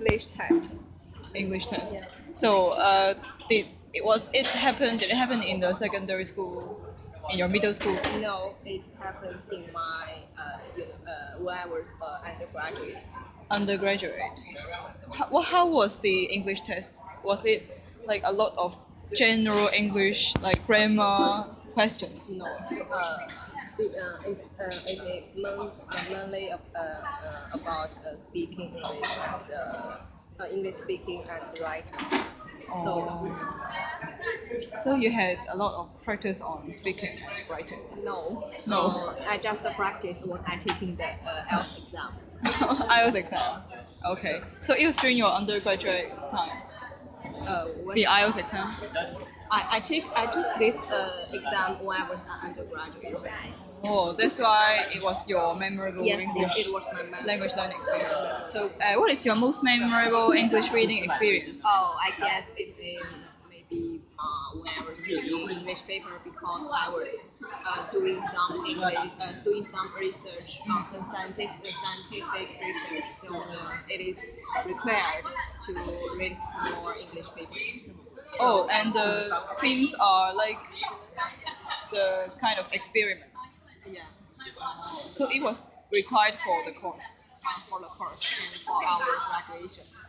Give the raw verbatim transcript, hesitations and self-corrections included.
English test. English test. Yeah. So uh, did it was it happened? Did it happen in the secondary school, in your middle school? No, it happens in my uh, uni- uh, when I was uh, undergraduate. Undergraduate. How, well, how was the English test? Was it like a lot of general English, like grammar questions? No, uh, speak, uh, it's, uh, it's a mon- uh, mainly uh, uh, about uh, speaking English and uh, uh, English speaking and writing. So Oh. So you had a lot of practice on speaking and writing. no, No. uh, I just practice when I taking the uh, I E L T S exam. I E L T S exam. Okay. So it was during your undergraduate time. Uh, when The I E L T S exam. I, I took I took this uh, exam when I was an undergraduate. Oh, that's why it was your memorable Yes, English it, it was my mem- language learning experience. So, uh, what is your most memorable English reading experience? Oh, I guess it is maybe uh, when I was reading English paper because I was uh, doing some English, uh, doing some research, uh, scientific, scientific research. So uh, it is required to read more English papers. Oh, and the themes are like the kind of experiments. Yeah, So it was required for the course. uh, for the course and for our graduation.